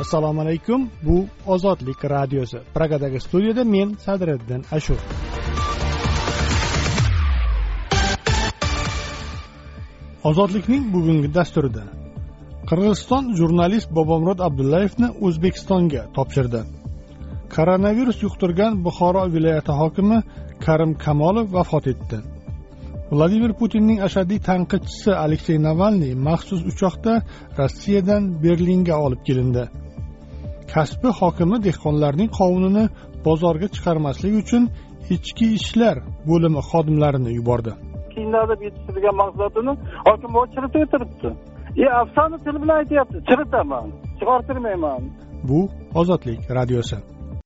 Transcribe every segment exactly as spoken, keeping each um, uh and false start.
Assalomu alaykum. Bu Ozodlik radiosi. Pragadagi studiyada men Sadriddin Ashur. Ozodlikning bugungi dasturida Qirg'iziston jurnalist Bobomurod Abdullayevni O'zbekistonga topshirdi. Koronavirus yuqtirgan Buxoro viloyati hokimi Karim Kamolov vafot etdi. Vladimir Putinning ashaddiy tanqidchisi Aleksey Navalniy maxsus uchoqda Rossiyadan Berlinga olib kelindi. Kasbi hokimi dehqonlarning qovunini bozorga chiqarmaslik uchun ichki ishlar bo'limi xodimlarini yubordi. Kiyimlarda yetishtirgan mahsulotini hokim chiritib o'tiribdi. E, afsona til bilan aytyapti, chiritaman, chiqartirmayman. Bu Ozodlik radiosi.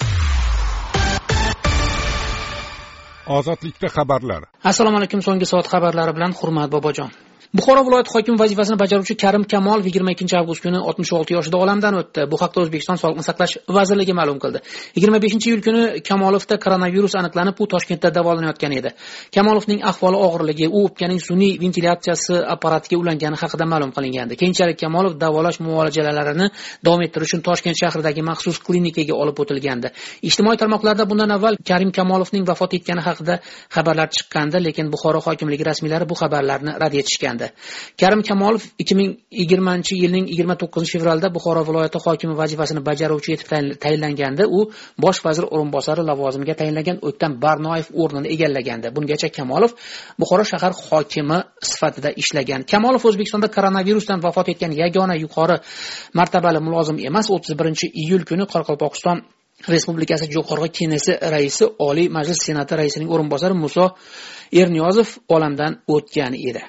Ozodlikda xabarlar. Assalomu alaykum. So'nggi soat xabarlari bilan Hurmat Bobojon. Buxoro viloyati hokimi vazifasini bajaruvchi Karim Kamolov yigirma ikkinchi avgust kuni oltmish olti yoshida olamdan o'tdi. Bu haqda O'zbekiston Sog'liqni saqlash vazirligi ma'lum qildi. yigirma beshinchi iyul kuni Kamolovda koronavirus aniqlanib, u Toshkentda davolanayotgan edi. Kamolovning ahvoli og'irligi, u o'pkaning sun'iy ventilyatsiyasi apparatiga ulangani haqida ma'lum qilingandi. Keyinchalik Kamolov davolash muolajalarini davom ettirish uchun Toshkent shahridagi maxsus klinikaga olib o'tilgandi. Ijtimoiy tarmoqlarda bundan avval Karim Kamolovning vafot etgani haqida xabarlar chiqqandi, lekin Buxoro hokimligi rasmiylari bu xabarlarni rad etishgan. Karim Kamolov ikki ming yigirmanchi yilning yigirma to'qqizinchi fevralda Buxoro viloyati hokimi vazifasini bajaruvchi etib tayinlanganda, u bosh vazir o'rinbosari lavozimiga tayinlangan O'ktam Barnoyev o'rnini egallagandi. Bungacha Kamolov Buxoro shahar hokimi sifatida ishlagan. Kamolov O'zbekistonda koronavirusdan vafot etgan yagona yuqori martabali mulozim emas. o'ttiz birinchi iyul kuni Qoraqalpog'iston Respublikasi Jo'qorg'i Kenesi raisi, Oliy Majlis Senati raisining o'rinbosari Muso Erniyozov olamdan o'tgan edi.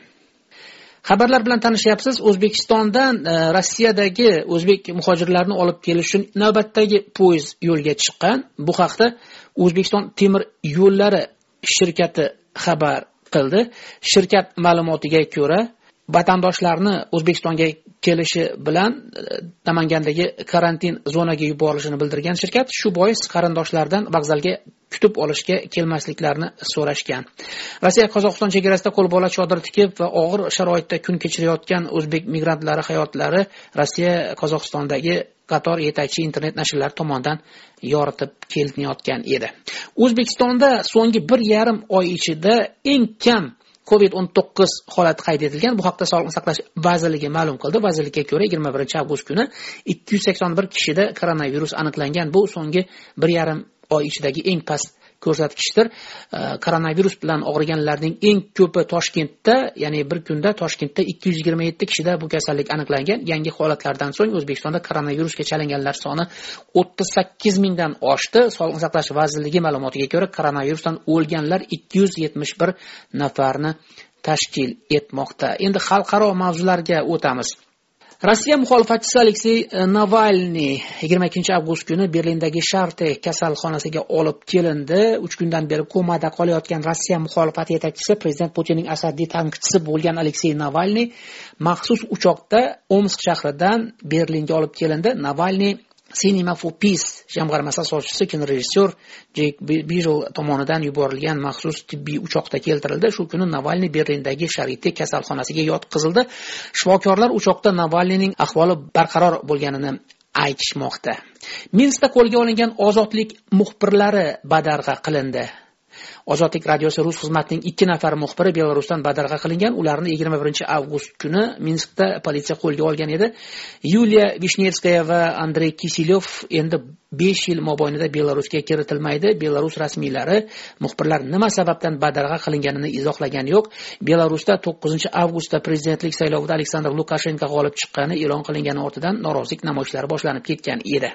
Xabarlar bilan tanishyapsiz. O'zbekistondan e, Rossiyadagi o'zbek muhojirlarini olib kelish uchun navbatdagi poyezd yo'lga chiqqan. Bu haqda O'zbekiston temir yo'llari shirkati xabar qildi. Shirkat ma'lumotiga ko'ra, vatandoshlarni O'zbekistonga kelishi bilan Namangandagi karantin zonaga yuborilishini bildirgan shirkat shu bois qarindoshlardan vokzalga kutib olishga kelmasliklarini so'rashgan. Rossiya Qozog'iston chegarasida qo'lbola chodir tikib va og'ir sharoitda kun kechirayotgan o'zbek migrantlari hayotlari Rossiya Qozog'istondagi qator yetakchi internet nashrlari tomonidan yoritib kelinayotgan edi. O'zbekistonda so'nggi bir yarim oy ichida eng kam covid o'n to'qqiz holati qayd etilgan. Bu haqda Sog'liqni saqlash vazirligi ma'lum qildi. Vazirlikka ko'ra yigirma birinchi avgust kuni ikki yuz sakson bir kishida koronavirus aniqlangan. Bu so'nggi bir yarim oy ichidagi eng past ko'rsatkichdir. Koronavirus bilan og'riganlarning eng ko'pi Toshkentda, ya'ni bir kunda Toshkentda ikki yuz yigirma yetti kishida bu kasallik aniqlangan. Yangi holatlardan so'ng O'zbekistonda koronavirusga chalinganlar soni o'ttiz sakkiz mingdan oshdi. Sog'liqni saqlash vazirligi ma'lumotiga ko'ra, koronavirusdan o'lganlar ikki yuz yetmish bir nafarni tashkil etmoqda. Endi xalqaro mavzularga o'tamiz. Rossiya muxolifatchisi Aleksey Navalniy yigirma ikkinchi avgust kuni Berlindagi Sharte kasalxonasiga olib kelindi. uch kundan beri komada qolayotgan Rossiya muxolifati yetakchisi, prezident Putinning ashaddiy tanqidchisi bo'lgan Aleksey Navalniy maxsus uchoqda Omsk shahridan Berlinga olib kelindi. Navalniy Cinema for Peace jamg'armasi asoschisi, kinorejissyor Jek Bijel tomonidan yuborilgan maxsus tibbiy uchoqda keltirildi. Shu kuni Navalniy Berlindagi Sharite kasalxonasiga yotqizildi. Shifokorlar uchoqda Navalniyning ahvoli barqaror bo'lganini aytishmoqda. Minskda qo'lga olingan ozodlik muxbirlari badarg'a qilindi. Ozodlik radiosi rus xizmatining ikki nafar muxbiri Belarusdan badarg'a qilingan. Ularni yigirma birinchi avgust kuni Minskda politsiya qo'lga olgan edi. Yuliya Vishnevskaya va Andrey Kiselyov endi besh yil mobaynida Belarusga kiritilmaydi. Belarus rasmiylari muxbirlar nima sababdan badarg'a qilinganini izohlagani yo'q. Belarusda to'qqizinchi avgustda prezidentlik saylovida Aleksandr Lukashenko g'olib chiqqani e'lon qilingani ortidan norozilik namoyishlari boshlanib ketgan edi.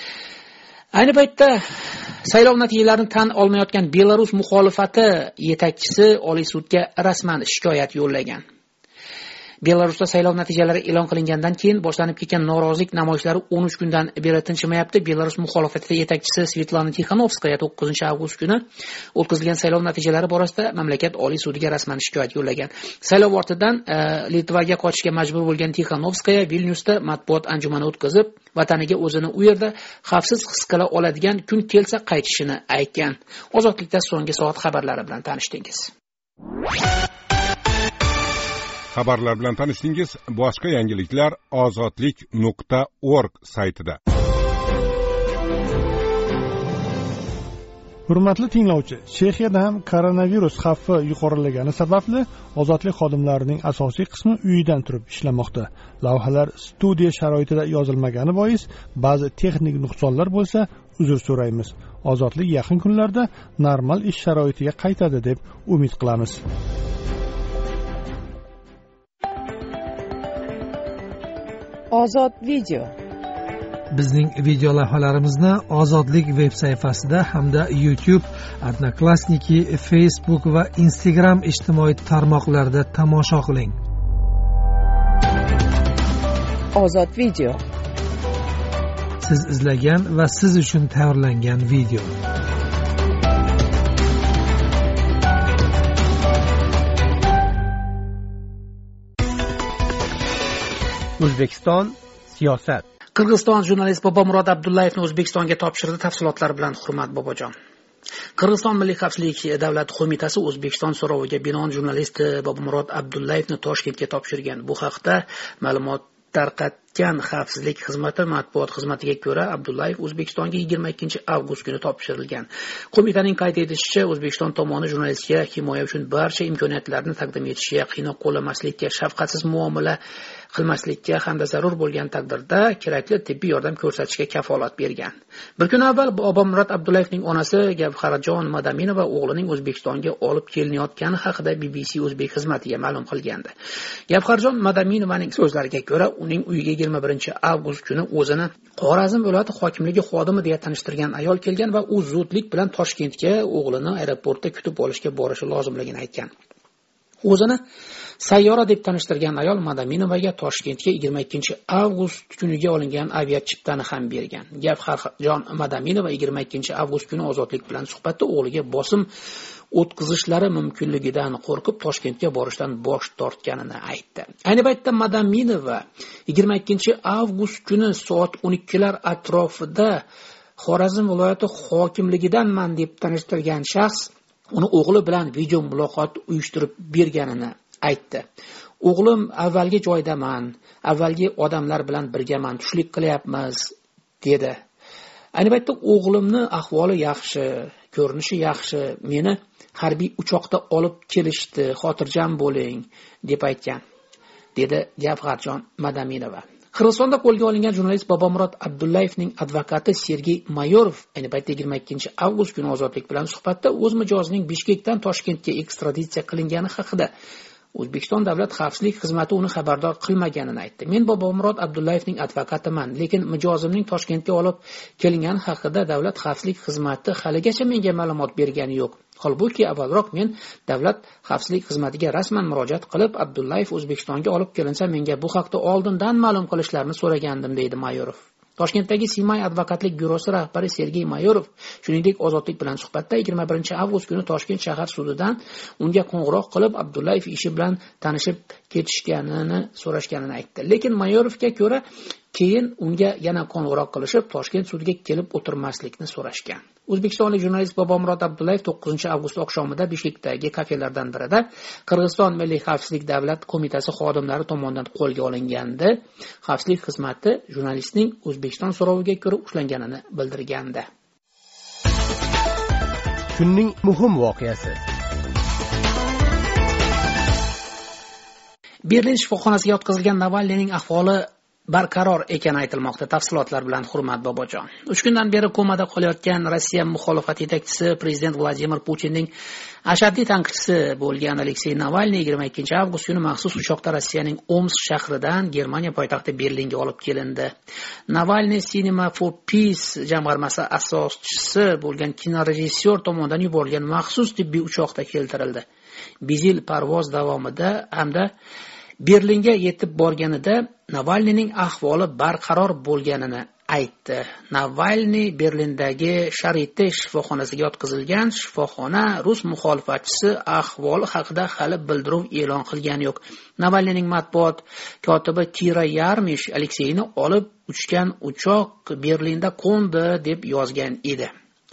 Ayni paytda saylov natijalarini tan olmayotgan Belarus muxolifati yetakchisi Oliy sudga rasman shikoyat yo'llagan. Belarusda saylov natijalari e'lon qilingandan keyin boshlanib ketgan norozilik namoyishlari o'n uch kundan beri tinchimayapti. Belarus muxolifati yetakchisi Svetlana Tixanovskaya to'qqizinchi avgust kuni o'tkazilgan saylov natijalari borasida mamlakat Oliy sudiga rasman shikoyat yo'llagan. Saylov ortidan e, Litvaga qochishga majbur bo'lgan Tixanovskaya Vilnyusda matbuot anjumani o'tkazib, vataniga o'zini u yerda xavfsiz his qila oladigan kun kelsa qaytishini aytgan. Ozodlikda so'nggi soat xabarlari bilan tanishdingiz. Xabarlar bilan tanishdingiz. Boshqa yangiliklar ozodlik nuqta org saytida. Hurmatli tinglovchi, Chexiyada ham koronavirus xavfi yuqorilagani sababli ozodlik xodimlarining asosiy qismi uyidan turib ishlamoqda. Lavhalar studiya sharoitida yozilmagani bois ba'zi texnik nuqsonlar bo'lsa, uzr so'raymiz. Ozodlik yaqin kunlarda normal ish sharoitiga qaytadi deb umid qilamiz. Ozod video. Bizning video lavhalarimizni Ozodlik veb sayfasida hamda YouTube, Odnoklassniki, Facebook va Instagram ijtimoiy tarmoqlarida tomosha qiling. Ozod video. Siz izlagan va siz uchun tayyorlangan video. O'zbekiston siyosat. Qirg'iziston jurnalist Bobomurod Abdullayevni O'zbekistonga topshirdi. Tafsilotlar bilan Hurmat Bobojon. Qirg'iziston Milliy xavfsizlik davlat qo'mitasi O'zbekiston so'roviga binoan jurnalist Bobomurod Abdullayevni Toshkentga topshirgan. Bu haqda ma'lumot tarqatgan xavfsizlik xizmati matbuot xizmatiga ko'ra, Abdullayev O'zbekistonga yigirma ikkinchi avgust kuni topshirilgan. Qo'mitaning qayd etishicha, O'zbekiston tomoni jurnalistga himoya uchun barcha imkoniyatlarni taqdim etishga, qiynoq qo'llamaslikka, shafqatsiz muomala qilmaslikka hamda zarur bo'lgan taqdirda kerakli tibbiy yordam ko'rsatishga kafolat bergan. Bir kun avval Bobomurod Abdullayevning onasi Gavharjon Madaminova o'g'lining O'zbekistonga olib kelinayotgani haqida B B C O'zbek xizmatiga ma'lum qilgandi. Gavharjon Madaminovaning so'zlariga ko'ra, uning uyiga yigirma birinchi avgust kuni o'zini Xorazm viloyati hokimligi xodimi deya tanishtirgan ayol kelgan va u zudlik bilan Toshkentga o'g'lini aeroportda kutib olishga borishi lozimligini aytgan. O'zini Sayyora deb tanishtirgan ayol Madaminovaga Toshkentga yigirma ikkinchi avgust kuniga olingan aviachiptani ham bergan. Gavharjon Madaminova yigirma ikkinchi avgust kuni Ozodlik bilan suhbatda o'g'liga bosim o'tkazishlari mumkinligidan qo'rqib Toshkentga borishdan bosh tortganini aytdi. Ayni paytda Madaminova yigirma ikkinchi avgust kuni soat o'n ikkilar atrofida Xorazm viloyati hokimligidanman deb tanishtirgan shaxs uni o'g'li bilan video muloqot uyushtirib berganini aytdi. O'g'lim avvalgi joydaman, avvalgi odamlar bilan birgaman, tushlik qilyapmiz dedi. Ayni paytda o'g'limni ahvoli yaxshi, ko'rinishi yaxshi, meni harbiy uchoqda olib kelishdi, xotirjam bo'ling deb aytgan, dedi Gavharjon Madaminova. Qirg'izistonda qo'lga olingan jurnalist Bobomurod Abdullayevning advokati Sergey Mayorov ayni paytda yigirma ikkinchi avgust kuni Ozodlik bilan suhbatda o'z mijozining Bishkekdan Toshkentga ekstraditsiya qilingani haqida O'zbekiston davlat xavfsizlik xizmati uni xabardor qilmaganini aytdi. Men Bobomurod Abdullayevning advokatiman, lekin mijozimning Toshkentga olib kelingani haqida davlat xavfsizlik xizmati haligacha menga ma'lumot bergani yo'q. Holbuki avvalroq men davlat xavfsizlik xizmatiga rasman murojaat qilib, Abdullayev O'zbekistonga olib kelinsa menga bu haqda oldindan ma'lum qilishlarini so'ragandim, deydi Mayorov. Toshkentdagi Simay advokatlik byurosi rahbari Sergey Mayorov shuningdek Ozodlik bilan suhbatda yigirma birinchi avgust kuni Toshkent shahar sudidan unga qo'ng'iroq qilib Abdullayev ishi bilan tanishib ketishganini so'rashganini aytdi. Lekin Mayorovga ko'ra keyin unga yana qo'ng'iroq qilishib Toshkent sudiga kelib o'tirmaslikni so'rashgan. O'zbekistonlik jurnalist Bobomurod Abdullayev to'qqizinchi avgust oqshomida Bishkekdagi kafelardan birida Qirg'iziston Milliy xavfsizlik davlat qo'mitasi xodimlari tomonidan qo'lga olingandi. Xavfsizlik xizmati jurnalistning O'zbekiston so'roviga ko'ra ushlanganini bildirgandi. Kunning muhim voqeasi. Berlin shifoxonasiga yotqizilgan Navalniyning ahvoli barqaror ekani aytilmoqda. Tafsilotlar bilan Hurmat Bobojon. uch kundan beri komada qolayotgan Rossiya muxolifat yetakchisi prezident Vladimir Putinning ashaddiy tanqidchisi bo'lgan Aleksey Navalniy yigirma ikkinchi avgust kuni maxsus uchoqda Rossiyaning Omsk shahridan Germaniya poytaxti Berlinga olib kelindi. Navalniy Cinema for Peace jamg'armasi asoschisi bo'lgan kinorejissyor tomonidan yuborilgan maxsus tibbiy uchoqda keltirildi. Bizil parvoz davomida hamda Berlinga yetib borganida Navalniyning ahvoli barqaror bo'lganini aytdi. Navalniy Berlindagi Sharite shifoxonasiga yotqizilgan. Shifoxona rus muxolifatchisi ahvoli haqida hali bildiruv e'lon qilgani yo'q. Navalniyning matbuot kotibi Kira Yarmish Alekseyni olib uchgan uchoq Berlinda qo'ndi deb yozgan edi.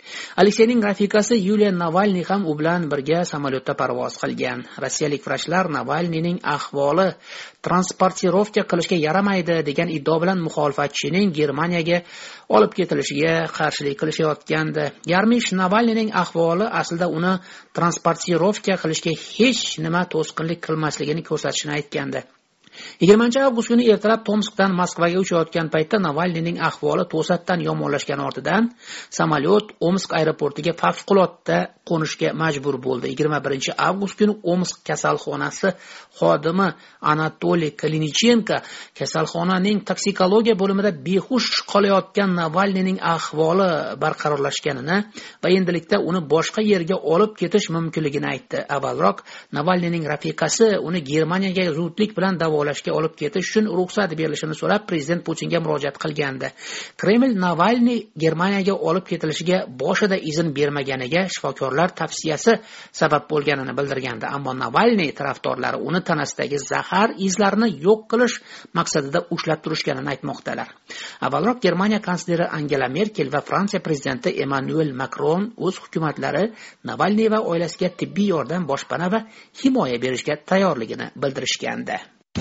Alekseyning rafiqasi Yuliya Navalniy ham u bilan birga samolyotda parvoz qilgan. Rossiyalik vrachlar Navalniyning ahvoli transportirovka qilishga yaramaydi degan iddio bilan muxolifatchining Germaniyaga olib ketilishiga qarshilik qilishayotgandi. Yarmish Navalniyning ahvoli aslida uni transportirovka qilishga hech nima to'sqinlik qilmasligini ko'rsatishini aytgandi. yigirmanchi avgust kuni ertalab Tomskdan Moskvaga uchayotgan paytda Navalniyning ahvoli to'satdan yomonlashgani ortidan samolyot Omsk aeroportiga favqulodda qo'nishga majbur bo'ldi. yigirma birinchi avgust kuni Omsk kasalxonasi xodimi Anatoliy Klinichenko kasalxonaning toksikologiya bo'limida behush qolayotgan Navalniyning ahvoli barqarorlashganini va endilikda uni boshqa yerga olib ketish mumkinligini aytdi. Avvalroq Navalniyning rafiqasi uni Germaniyaga zudlik bilan davolashga olib ketish uchun ruxsat berilishini so'rab prezident Putinga murojaat qilgandi. Kreml Navalniy Germaniyaga olib ketilishiga boshida izn bermaganiga shifokorlar tavsiyasi sabab bo'lganini bildirgandi, ammo Navalniy tarafdorlari uni tanasidagi zahar izlarini yo'q qilish maqsadida ushlab turishganini aytmoqdalar. Avvalroq Germaniya kansleri Angela Merkel va Fransiya prezidenti Emmanuel Macron o'z hukumatlari Navalniy va oilasiga tibbiy yordam, boshpana va himoya berishga tayyorligini bildirishgandi.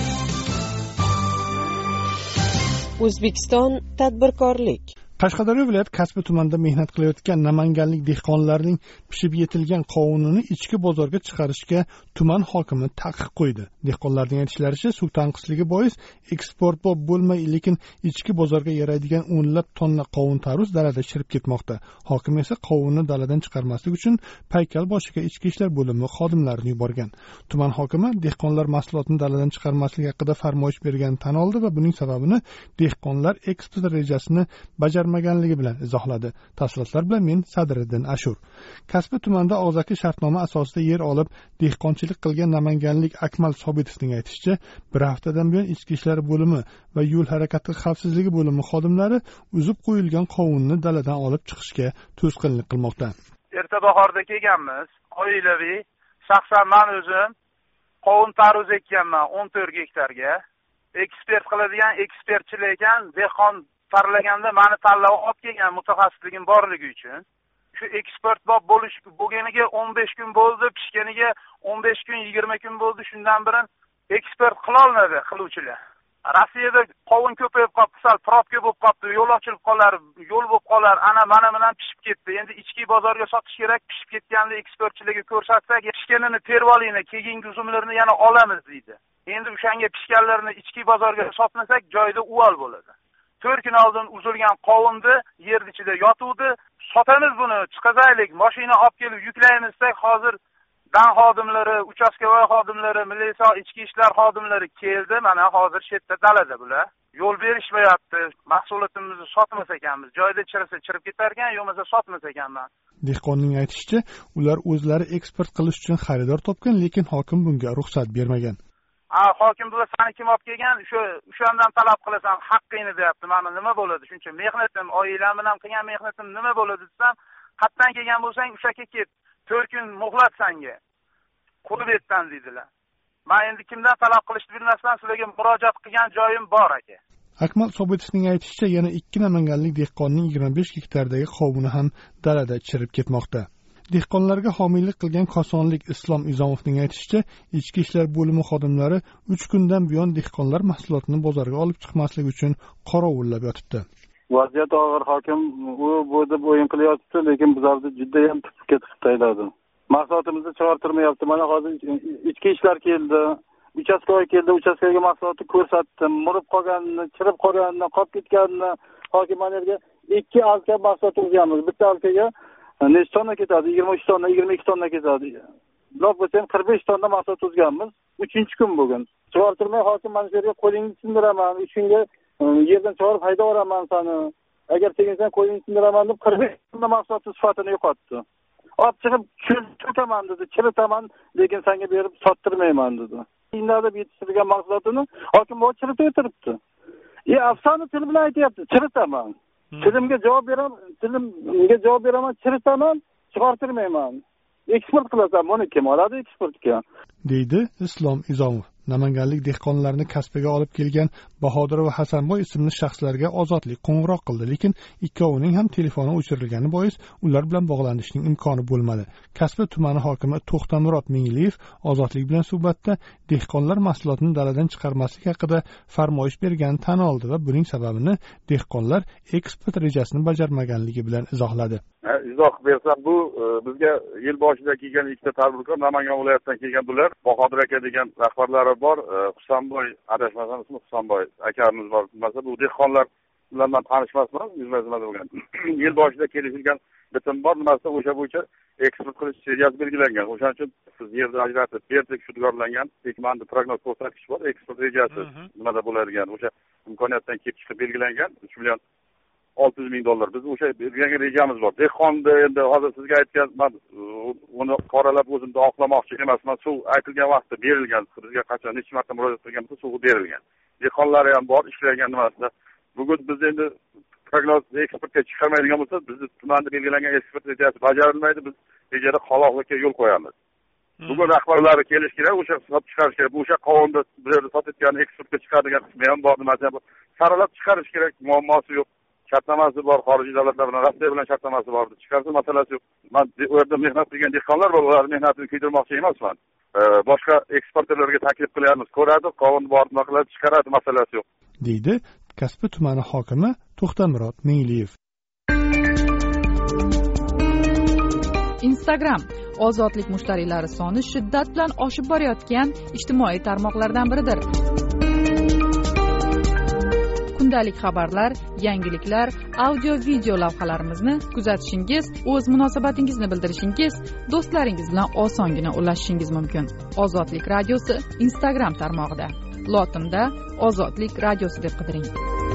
O'zbekiston tadbirkorlik. Qashqadaryo viloyat Kasbi tumanida mehnat qilayotgan namanganlik dehqonlarning pishib yetilgan qovunini ichki bozorga chiqarishga tuman hokimi taqiq qo'ydi. Dehqonlarning aytishlaricha, suv tanqisligi bois eksportbop bo'lmay, lekin ichki bozorga yaraydigan o'nlab tonna qovun tarvuz dalada chirib ketmoqda. Hokim esa qovunni daladan chiqarmaslik uchun paykal boshiga ichki ishlar bo'limi xodimlarini yuborgan. Tuman hokimi dehqonlar mahsulotni daladan chiqarmaslik haqida farmoyish berganini tan oldi va buning sababini dehqonlar eksport rejasini bajarmaganligi bilan izohladi. Tafsilotlar bilan men Sadriddin Ashur. Kasbi tumanida og'zaki shartnoma asosida yer olib dehqonchilik qilgan namanganlik Akmal Sobitovning aytishicha, bir haftadan buyon ichki ishlar bo'limi va yo'l harakati xavfsizligi bo'limi xodimlari uzib qo'yilgan qovunni daladan olib chiqishga to'sqinlik qilmoqda. Erta bahorda kelganmiz, oilaviy, shaxsan men o'zim qovun tarvuz ekkanman o'n to'rt gektarga. Ekspert qiladigan ekspertchilar ekan, dehqon sarlaganda meni tanlab olib kelgan mutaxassisligim borligi uchun. Shu eksport bo'lish bo'lganiga o'n besh kun bo'ldi, pishganiga o'n besh kun, yigirma kun bo'ldi. Shundan beri eksport qila olmadi qiluvchilar. Rossiyada qovun ko'payib qoldi, sal probka bo'lib qoldi, yo'l ochilib qolar, yo'l bo'lib qolar, ana mana bilan pishib ketdi. Endi ichki bozorga sotish kerak, pishib ketganini eksportchilarga ko'rsatsak, pishganini terib olinglar, keyingi uzumlarni yana olamiz deydi. Endi o'shanga pishganlarni ichki bozorga sotmasak, joyda uval bo'ladi. to'rt kun oldin uzilgan qovunni yer ichida yotuvdi. Sotamiz buni, chiqazaylik, mashina olib kelib yuklaymiz desak, hozir dan xodimlari, uchastkavoy xodimlari, militsiya, ichki ishlar xodimlari keldi. Mana hozir shetda dalada bular. Yo'l berishmayapti. Mahsulotimizni sotmas ekanmiz. Joyda chirisa chirib ketar ekan, yo'qmasa sotmas ekanman. Dehqonning aytishicha, ular o'zlari eksport qilish uchun xaridor topgan, lekin hokim bunga ruxsat bermagan. Ha, hokim bular seni kim olib kelgan? O'sha o'shandan talab qilasan, haqqingni deyapti. Mana nima bo'ladi? Shuncha mehnatim, oilam bilan qilgan mehnatim nima bo'ladi desam, qatdan kelgan bo'lsang, o'sha ket, to'rt kun muhlat senga. Qo'yib etdan dedilar. Men endi kimdan talab qilishni bilmasdan sizlarga murojaat qilgan joyim bor aka. Akmal Sobitovning aytishicha, yana ikki namanganlik dehqonning yigirma besh gektardagi qovuni ham dalada chirib ketmoqda. Dehqonlarga homiylik qilgan Kosonlik Islom Izomovning aytishicha, ichki ishlar bo'limi xodimlari uch kundan buyon dehqonlar mahsulotini bozorga olib chiqmaslik uchun qorovullab yotibdi. Vaziyat og'ir, hokim u bu deb o'yin qilyapti, lekin bizlarni juda ham tutib ketib tayyorladi. Mahsulotimizni chiqartirmayapti. Mana hozir ichki ishlar keldi, uchastkovoy keldi, uchastkoga mahsulotni ko'rsatdim, murib qolganini, chirib qolganini, qolib ketganini hokimlarga ikki alka mahsulot uzganmiz. Bitta alkaga necha tonna ketadi? yigirma uch tonna, yigirma ikki tonna ketadi. Lop bo'lsa ham qirq besh tonna mahsulot uzganmiz. uchinchi kun bugun. Chiqartirmay hokim mana shu yerga qo'lingni sindiraman, uch kunga yerdan chiqarib haydab yuboraman seni. Agar teginsan qo'lingni sindiraman deb qirq besh tonna mahsulot sifatini yo'qotdi. Olib chiqib cho'kaman dedi, chiritaman, lekin senga berib sottirmayman dedi. Inlarda yetishtirgan mahsulotini hokim bu chiritib o'tiribdi. E, afsona til bilan aytyapti, chiritaman. Tilimga javob beraman, tilimga javob beraman, chiritaman, chiqartirmayman. Eksport qilasan, buni kim oladi eksportga? deydi Islom Izomov. Namanganlik dehqonlarni kasbiga olib kelgan Bahodir va Hasanboy ismli shaxslarga ozodlik qo'ng'iroq qildi, lekin ikkovining ham telefoni o'chirilgani bois ular bilan bog'lanishning imkoni bo'lmadi. Kasbi tumani hokimi To'xtamurod Mingliyev ozodlik bilan suhbatda dehqonlar mahsulotni daladan chiqarmaslik haqida farmoyish berganini tan oldi va buning sababini dehqonlar eksport rejasini bajarmaganligi bilan izohladi. Izoh bersam, bu bizga yil boshida kelgan ikkita tadbirkor Namangan viloyatidan kelgan bular. Bahodir aka degan rahbarlari bor, Husanboy, adashmasam ismi Husanboy akamiz bor. Masa bu dehqonlar bilan men tanishmasman, yuzma-yuz bo'lgan. Yil boshida kelishilgan bitim bor, nimasi o'sha bo'yicha eksport qilish rejasi belgilangan. O'shaning uchun siz yerni ajratib berdik, shudgorlangan ekmanda prognoz ko'rsatkichi bor, eksport rejasi nimada bo'ladigan, o'sha imkoniyatdan kelib chiqib belgilangan uch million olti yuz ming dollar. Biz o'sha belgilangan rejamiz bor. Dehqonni endi hozir sizga aytgan, men uni qoralab o'zimni oqlamoqchi emasman. Suv aytilgan vaqtda berilgan, bizga qachon necha marta murojaat qilganmiz, suv berilgan. Dehqonlar ham bor, ishlagan nimasida. Bugun biz endi prognoz eksportga chiqarmaydigan bo'lsa, bizni tumanda belgilangan eksport rejasi bajarilmaydi, biz rejada qoloqlikka yo'l qo'yamiz. Bugun rahbarlari kelish kerak, o'sha sotib chiqarish kerak. O'sha qovunda bir yerda sotayotgan eksportga chiqadigan qismi ham bor, nimasi ham bor. Saralab chiqarish kerak, muammosi yo'q. Shartnomasi bor, xorijiy davlatlar bilan, Rossiya bilan shartnomasi bor. Chiqarsa masalasi yo'q. Men u yerda mehnat qilgan dehqonlar bor, ular mehnatini kuydirmoqchi emasman. Boshqa eksportyorlarga taklif qilyapmiz, ko'radi, qovun bor, nima qiladi, chiqaradi, masalasi yo'q, deydi Kasbi tumani hokimi To'xtamurod Mingliyev. Instagram ozodlik mushtariylari soni shiddat bilan oshib borayotgan ijtimoiy tarmoqlardan biridir. Kundalik xabarlar, yangiliklar, audio-video lavhalarimizni kuzatishingiz, o'z munosabatingizni bildirishingiz, do'stlaringiz bilan osongina ulashishingiz mumkin. Ozodlik radiosi Instagram tarmog'ida. Lotinda Ozodlik radiosi deb qidiring.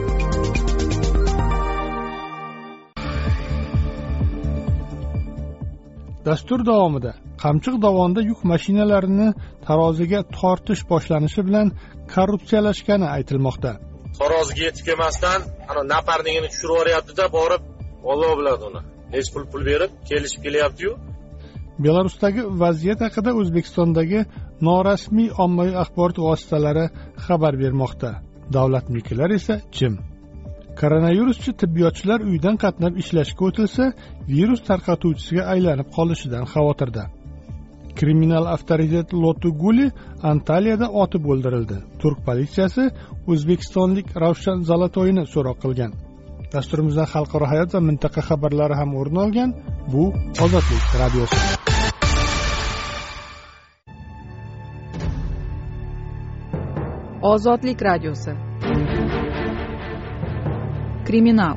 Dastur davomida Qamchiq dovonida yuk mashinalarini taroziga tortish boshlanishi bilan korrupsiyalashgani aytilmoqda. Taroziga yetib kelmasdan, ana naparnigini tushirib yuboryapti-da, borib, Alloh biladi uni. Hech pul pul berib kelishib kelyapti-yu. Belarusdagi vaziyat haqida O'zbekistondagi norasmiy ommaviy axborot vositalari xabar bermoqda. Davlatnikilar esa jim. Koronaviruschi tibbiyotchilar uydan qatnab ishlashga o'tilsa, virus tarqatuvchisiga aylanib qolishidan xavotirda. Kriminal avtoritet Lotu Guli Antaliyada otib o'ldirildi. Turk politsiyasi o'zbekistonlik Ravshan Zalatoyni so'roq qilgan. Dasturimizda xalqaro hayot va mintaqa xabarlari ham o'rin olgan. Bu Ozodlik radiosi. Ozodlik radiosi. Kriminal.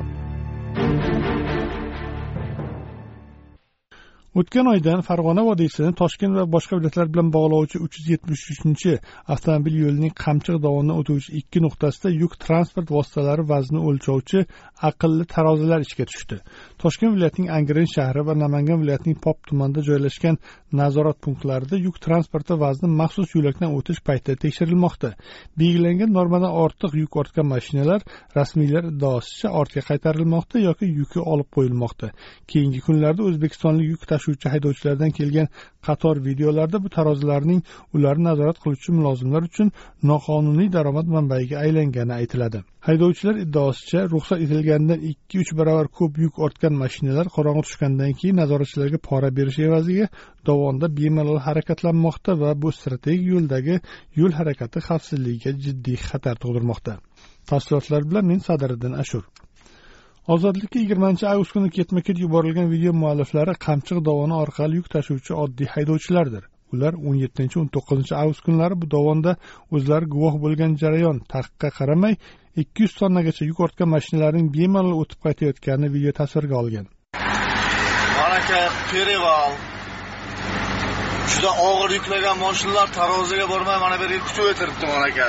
O'tgan oydan Farg'ona vodiysini Toshkent va boshqa viloyatlar bilan bog'lovchi uch yuz yetmish uchinchi avtomobil yo'lining Qamchiq dovonidan o'tuvchi ikki nuqtasida yuk transport vositalari vaznini o'lchovchi aqlli tarozilar ishga tushdi. Toshkent viloyatining Angren shahri va Namangan viloyatining Pop tumanida joylashgan nazorat punktlarida yuk transporti vazni maxsus yo'lakdan o'tish paytida tekshirilmoqda. Belgilangan normadan ortiq yuk ortgan mashinalar rasmiylar iddaosicha ortga qaytarilmoqda yoki yuki olib qo'yilmoqda. Keyingi kunlarda O'zbekistonlik yuk tashuvchi haydovchilardan kelgan qator videolarda bu tarozilarning ularni nazorat qiluvchi mulozimlar uchun noqonuniy daromad manbaiga aylangani aytiladi. Haydovchilar iddaosicha ruxsat etilganidan ikki uch barobar ko'p yuk ortgan mashinalar qorong'i tushgandan keyin nazoratchilarga pora berish evaziga dovonda bemalol harakatlanmoqda va bu strategik yo'ldagi yo'l harakati xavfsizligiga jiddiy xatar tug'dirmoqda. Tafsilotlar bilan men Sadiriddin Ashur. Ozodlikka yigirmanchi avgust kuni ketma-ket yuborilgan video mualliflari Qamchiq dovoni orqali yuk tashuvchi oddiy haydovchilardir. Ular o'n yettinchi o'n to'qqizinchi avgust kunlari bu dovonda o'zlari guvoh bo'lgan jarayon taqiqqa qaramay ikki yuz tonnagacha yuk ortgan mashinalarning bemalol o'tib qaytayotganini video tasvirga olgan. Manaka Perival juda og'ir yuklagan mashinalar taroziga bormay mana bu yerga kutib o'tiribdi manaka.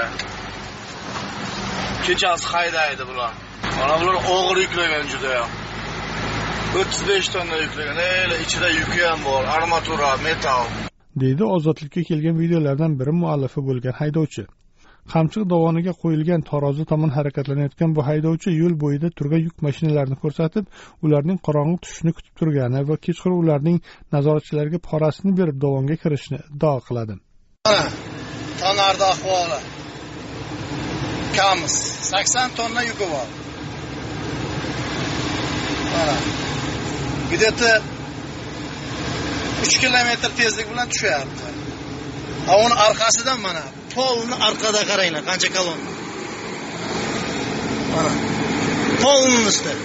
Kechasi haydaydi bular. Mana bular og'ir yuklagan juda ham. o'ttiz besh tonna yuklagan. Ela ichida yuki ham bor, armatura, metal. deydi Ozodlikka kelgan videolardan biri muallifi bo'lgan haydovchi. Qamchiq dovoniga qo'yilgan tarozi tomon harakatlanayotgan bu haydovchi yo'l bo'yida turgan yuk mashinalarini ko'rsatib, ularning qorong'i tushishini kutib turgani va kechqurun ularning nazoratchilarga porasini berib dovonga kirishni iddao qiladi. Sonarda ahvoli. Kamiz sakson tonna yuki bor. Mana. Где-то uch kilometr tezlik bilan tushyapti. Ha uni orqasidan mana polni orqada qaranglar, qancha kolon. Mana. Polni ustida.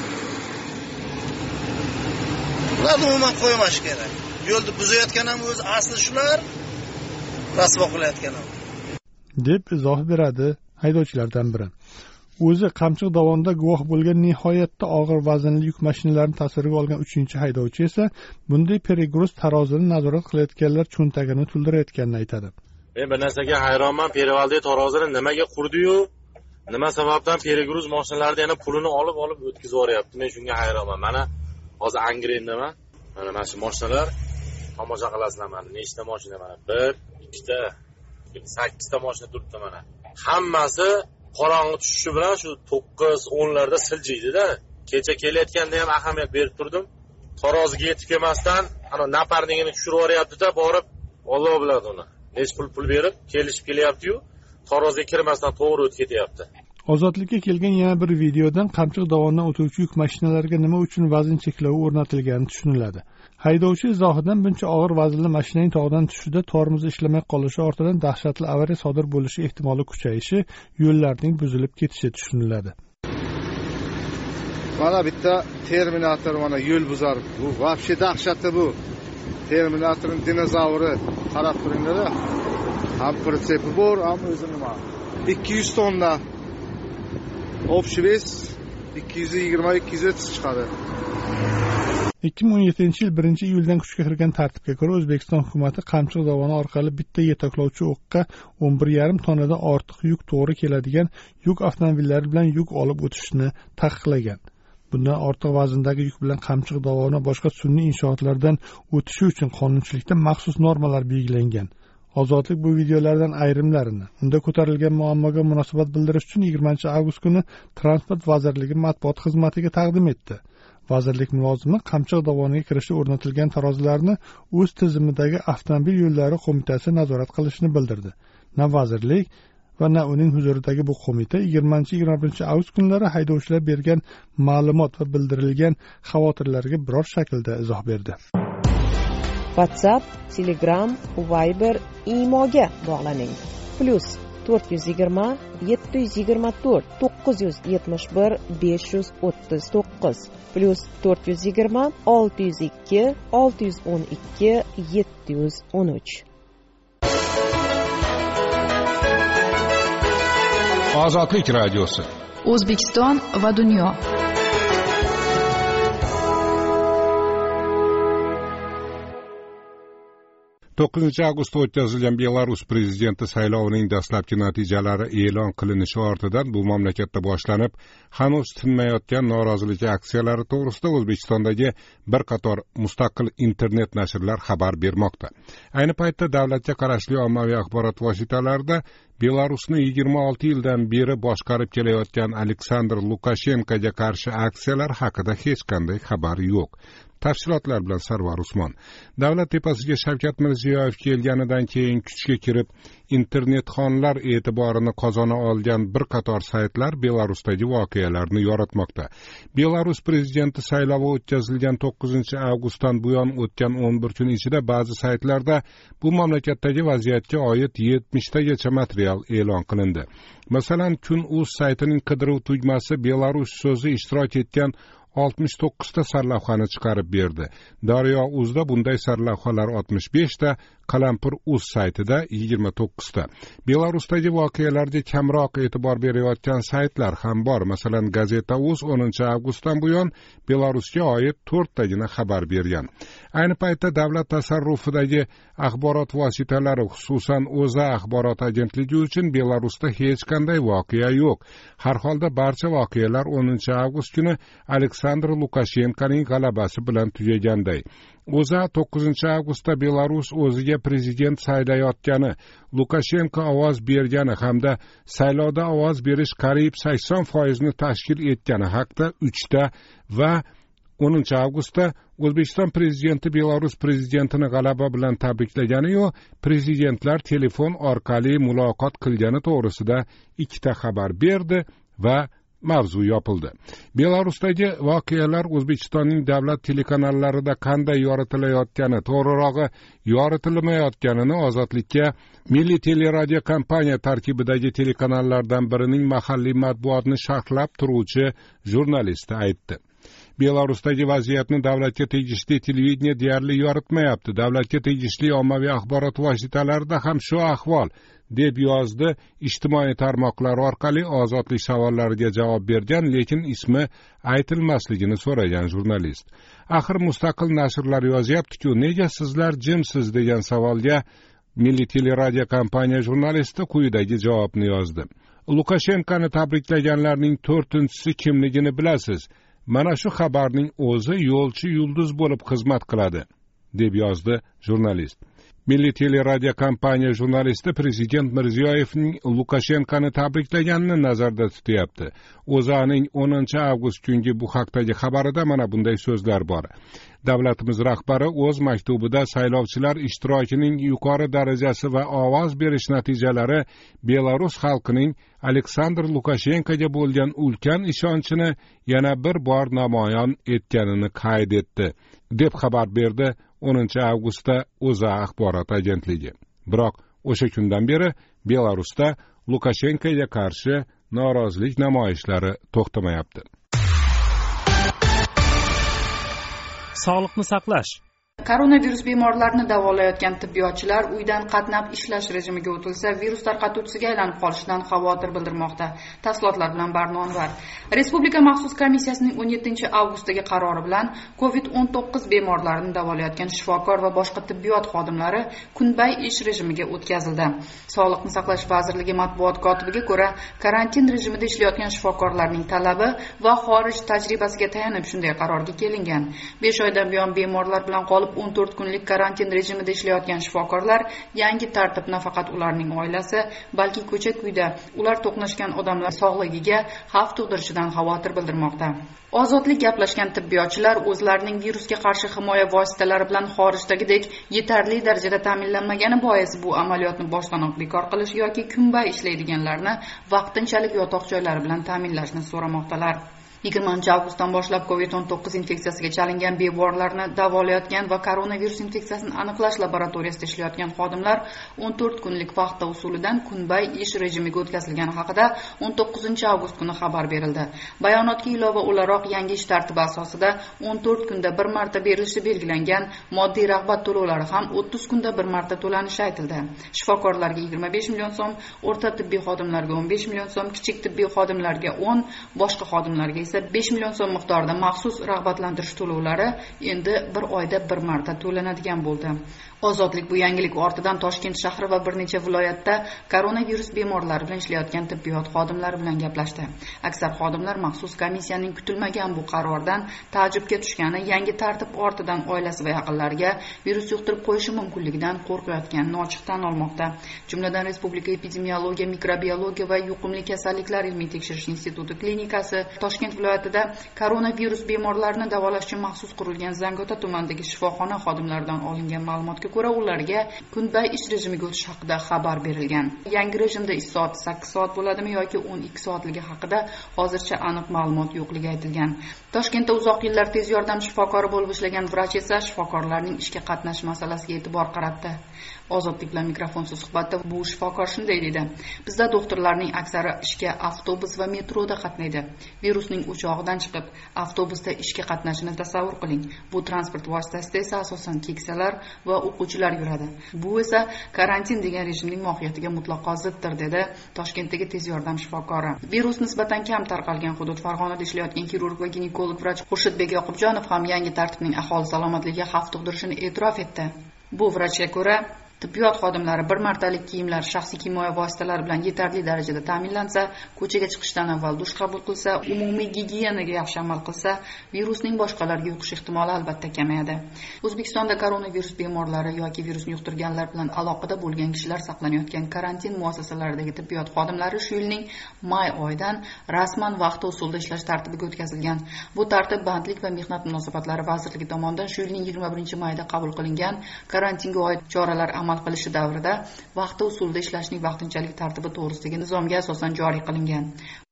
Ularni umuman qo'ymash kerak. Yo'lni buzayotgan ham o'zi asli shular, rasvo qilayotgan ham. deb izoh beradi haydovchilardan biri. O'zi Qamchiq dovonida guvoh bo'lgan nihoyatda og'ir vaznli yuk mashinalarini tasvirga olgan uchinchi haydovchi esa bunday perigruz tarozini nazorat qilayotganlar cho'ntagini to'ldirayotganini aytadi. Men bir narsaga hayronman, Perevaldagi tarozini nimaga qurdi-yu, nima sababdan perigruz mashinalarni yana pulini olib olib o'tkazib yuboryapti. Men shunga hayronman. Mana hozir Angrendaman. Mana mana shu mashinalar tomosha qilasizlar mana. Nechta mashina mana? bir, ikkita, sakkizta mashina turibdi mana. Hammasi qorong'i tushishi bilan shu to'qqiz o'n larda siljiydi-da. Kecha kelayotganda ham ahamiyat berib turdim. Taroziga yetib kelmasdan ana naparnigini tushirib yuboryapti-da, borib Alloh biladi uni. Nech pul pul berib kelishib kelyapti-yu, taroziga kirmasdan to'g'ri o'tib ketyapti. Ozodlikka kelgan yana bir videodan Qamchiq dovonidan o'tuvchi yuk mashinalariga nima uchun vazn cheklovi o'rnatilgani tushuniladi. Haydovchi izohidan buncha og'ir vaznli mashinaning tog'dan tushishida tormozi ishlamay qolishi ortidan dahshatli avariya sodir bo'lishi ehtimoli kuchayishi, yo'llarning buzilib ketishi tushuniladi. Mana bitta terminator mana yo'l buzar. Bu vobshe dahshatli bu. Terminatorning dinozavri qarab turinglar-da. Ham pritsepi bor, ham o'zi nima? ikki yuz tonna. Общий вес ikki yuz yigirma ikki yuz o'ttiz chiqadi. ikki ming o'n yettinchi yil birinchi iyuldan kuchga kirgan tartibga ko'ra O'zbekiston hukumatı Qamchiq dovoni orqali bitta yetaklovchi o'qqa o'n bir yarim tonnadan ortiq yuk to'g'ri keladigan yuk avtomobillari bilan yuk olib o'tishni taqiqlagan. Bundan ortiq vazndagi yuk bilan Qamchiq dovoni va boshqa sun'iy inshootlardan o'tishi uchun qonunchilikda maxsus normalar belgilangan. Ozodlik bu videolardan ayrimlarini, unda ko'tarilgan muammoga munosabat bildirish uchun yigirmanchi avgust kuni Transport vazirligi matbuot xizmatiga taqdim etdi. Vazirlik mulozimi Qamchiq dovoniga kirishda o'rnatilgan tarozilarni o'z tizimidagi avtomobil yo'llari qo'mitasi nazorat qilishini bildirdi. Na vazirlik va na uning huzuridagi bu qo'mita yigirmanchi yigirma birinchi avgust kunlari haydovchilar bergan ma'lumot va bildirilgan xavotirlarga biror shaklda izoh berdi. WhatsApp, Telegram, Viber, Imoga bog'laning. Plus to'rt yuz yigirma yetti yuz yigirma to'rt to'qqiz yuz yetmish bir besh yuz o'ttiz to'qqiz plus to'rt yuz yigirma olti yuz ikki olti yuz o'n ikki yetti yuz o'n uch. Ozodlik radiosi. O'zbekiston va dunyo. to'qqizinchi avgustda o'tkazilgan Belarus prezidenti saylovining dastlabki natijalari e'lon qilinishi ortidan bu mamlakatda boshlanib, hanuz tinmayotgan norozilik aksiyalari to'g'risida O'zbekistondagi bir qator mustaqil internet nashrlar xabar bermoqda. Ayni paytda davlatga qarashli ommaviy axborot vositalarida Belarusni yigirma olti yildan beri boshqarib kelayotgan Aleksandr Lukashenkoga qarshi aksiyalar haqida hech qanday xabar yo'q. Tafsilotlar bilan Sarvar Usmon. Davlat tepasiga Shavkat Mirziyoyev kelganidan keyin kuchga kirib, internetxonlar e'tiborini qozona olgan bir qator saytlar Belarusdagi voqealarni yoritmoqda. Belarus prezidenti saylovi o'tkazilgan to'qqizinchi avgustdan buyon o'tgan o'n bir kun ichida ba'zi saytlarda bu mamlakatdagi vaziyatga oid yetmishtagacha material e'lon qilindi. Masalan, Kun.uz saytining qidiruv tugmasi Belarus so'zi ishtirok etgan oltmish to'qqizta sarlavhani chiqarib berdi. Daryo.uzda bunday sarlavhalar oltmish beshta, Qalampir.uz saytida yigirma to'qqizta. Belarusdagi voqealarga kamroq e'tibor berayotgan saytlar ham bor. Masalan, Gazeta.uz o'ninchi avgustdan buyon Belarusga oid to'rttagina xabar bergan. Ayni paytda davlat tasarrufidagi axborot vositalari, xususan O'zA axborot agentligi uchun Belarusda hech qanday voqea yo'q. Har holda barcha voqealar o'ninchi avgust kuni Aleksandr Lukashenkoning g'alabasi bilan tugaganday. O'zA to'qqizinchi avgustda Belarus o'ziga prezident saylayotgani, Lukashenko ovoz bergani hamda saylovda ovoz berish qariyb sakson foizni tashkil etgani haqida uchta va o'ninchi avgustda O'zbekiston prezidenti Belarus prezidentini g'alaba bilan tabriklagani-yu, prezidentlar telefon orqali muloqot qilgani to'g'risida ikkita xabar berdi va mavzu yopildi. Belarusdagi voqealar O'zbekistonning davlat telekanallarida qanday yoritilayotgani, to'g'rirog'i yoritilmayotganini Ozodlikka Milliy teleradio kompaniya tarkibidagi telekanallardan birining mahalliy matbuotni sharhlab turuvchi jurnalisti aytdi. Belarusdagi vaziyatni davlatga tegishli televideniya deyarli yoritmayapti. Davlatga tegishli ommaviy axborot vositalarida ham shu ahvol, deb yozdi ijtimoiy tarmoqlar orqali Ozodlik savollariga javob bergan, lekin ismi aytilmasligini so'ragan jurnalist. Axir mustaqil nashrlar yozyapti-ku, nega sizlar jimsiz degan savolga Milliy teleradio kompaniya jurnalisti quyidagi javobni yozdi. Lukashenkoni tabriklaganlarning to'rtinchisi kimligini bilasiz? Mana shu xabarning o'zi yo'lchi yulduz bo'lib xizmat qiladi, deb yozdi jurnalist. Milliy teleradio kompaniya jurnalisti prezident Mirziyoyevning Lukashenkoni tabriklaganini nazarda tutyapti. O'zAning o'ninchi avgust kungi bu haqdagi xabarida mana bunday so'zlar bor. Davlatimiz rahbari o'z maktubida saylovchilar ishtirokining yuqori darajasi va ovoz berish natijalari Belarus xalqining Aleksandr Lukashenkoga bo'lgan ulkan ishonchini yana bir bor namoyon etganini qayd etdi, deb xabar berdi o'ninchi avgustda O'zA axborot agentligi. Biroq o'sha kundan beri Belarusda Lukashenkoga qarshi norozilik namoyishlari to'xtamayapti. Sog'liqni saqlash. Koronavirus bemorlarini davolayotgan tibbiyotchilar uydan qatnab ishlash rejimiga o'tilsa, virus tarqatuvchisiga aylanib qolishidan xavotir bildirmoqda. Tafsilotlar bilan Barnon var. Respublika maxsus komissiyasining o'n yettinchi avgustdagi qarori bilan covid o'n to'qqiz bemorlarini davolayotgan shifokor va boshqa tibbiyot xodimlari kunbay ish rejimiga o'tkazildi. Sog'liqni saqlash vazirligi matbuot kotibiga ko'ra, karantin rejimida ishlayotgan shifokorlarning talabi va xorij tajribasiga tayanib shunday qarorga kelingan. besh oydan buyon bemorlar bilan qolib o'n to'rt kunlik karantin rejimida ishlayotgan shifokorlar yangi tartib nafaqat ularning oilasi, balki ko'cha-kuyda ular to'qnashgan odamlar sog'ligiga xavf tug'dirishidan xavotir bildirmoqda. Ozodlik gaplashgan tibbiyotchilar o'zlarining virusga qarshi himoya vositalari bilan xorijdagidek yetarli darajada ta'minlanmagani bois bu amaliyotni boshdanoq bekor qilish yoki kunbay ishlaydiganlarni vaqtinchalik yotoq joylari bilan ta'minlashni so'ramoqdalar. yigirmanchi avgustdan boshlab covid o'n to'qqiz infeksiyasiga chalingan bemorlarni davolayotgan va koronavirus infeksiyasini aniqlash laboratoriyasida ishlayotgan xodimlar o'n to'rt kunlik vaqt usulidan kunbay ish rejimiga o'tkazilgani haqida o'n to'qqizinchi avgust kuni xabar berildi. Bayonotga ilova o'laroq yangi ish tartibi asosida o'n to'rt kunda bir marta berilishi belgilangan moddiy rag'bat to'lovlari ham o'ttiz kunda bir marta to'lanishi aytildi. Shifokorlarga yigirma besh million so'm, o'rta tibbiy xodimlarga o'n besh million so'm, kichik tibbiy xodimlarga o'n, boshqa xodimlarga esa besh million so'm miqdorida maxsus rag'batlantirish to'lovlari endi bir oyda bir marta to'lanadigan bo'ldi. Ozodlik bu yangilik ortidan Toshkent shahri va bir necha viloyatda koronavirus bemorlari bilan ishlayotgan tibbiyot xodimlari bilan gaplashdi. Aksar xodimlar maxsus komissiyaning kutilmagan bu qarordan taajjubga tushgani, yangi tartib ortidan oilasi va yaqinlariga virus yuqtirib qo'yishi mumkinligidan qo'rqayotganini ochiq tan olmoqda. Jumladan Respublika epidemiologiya, mikrobiologiya va yuqumli kasalliklar ilmiy tekshirish instituti klinikasi Toshkent viloyatida koronavirus bemorlarini davolash uchun maxsus qurilgan Zangiota tumanidagi shifoxona xodimlaridan olingan ma'lumotga ko'ra, ularga kunbay ish rejimiga o'tish haqida xabar berilgan. Yangi rejimda ish soati sakkiz soat bo'ladimi yoki o'n ikki soatligi haqida hozircha aniq ma'lumot yo'qligi aytilgan. Toshkentda uzoq yillar tez yordam shifokori bo'lib ishlagan vrach esa shifokorlarning ishga qatnash masalasiga e'tibor qaratdi. Ozodlik bilan mikrofonsiz suhbatda bu shifokor shunday dedi: "Bizda doktorlarning aksari ishga avtobus va metroda qatnaydi. Virusning o'chog'idan chiqib, avtobusda ishga qatnashini tasavvur qiling. Bu transport vositasida esa asosan keksalar va o'quvchilar yuradi. Bu esa karantin degan rejimning mohiyatiga mutlaqo ziddir", dedi Toshkentdagi tez yordam shifokori. Virus nisbatan kam tarqalgan hudud Farg'onada ishlayotgan kirurg va ginekolog vrach Xurshidbek Yoqubjonov ham yangi tartibning aholi salomatligiga xavf tug'dirishini e'tirof etdi. Bu vrachga ko'ra, Tibbiyot xodimlari bir martalik kiyimlar, shaxsiy himoya vositalari bilan yetarli darajada ta'minlansa, ko'chaga chiqishdan avval dush qabul qilsa, umumiy gigiyenaga yaxshi amal qilsa, virusning boshqalarga yuqish ehtimoli albatta kamayadi. O'zbekistonda koronavirus bemorlari yoki virusni yuqtirganlar bilan aloqada bo'lgan kishilar saqlanayotgan karantin muassasalaridagi tibbiyot xodimlari shu yilning may oyidan rasman vaqti usulda ishlash tartibiga o'tkazilgan. Bu tartib Bandlik va mehnat munosabatlari vazirligi tomonidan shu yilning yigirma birinchi mayda qabul qilingan karantinga oid choralar amal qilishi davrida vaqti usulda ishlashning vaqtinchalik tartibi to'g'risidagi nizomga asosan joriy qilingan.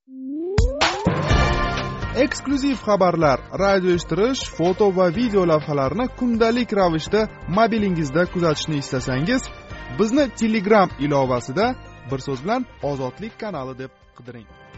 Eksklyuziv xabarlar, radio eshittirish, foto va video lavhalarni kundalik ravishda mobilingizda kuzatishni istasangiz, bizni Telegram ilovasida bir so'z bilan Ozodlik kanali deb qidiring.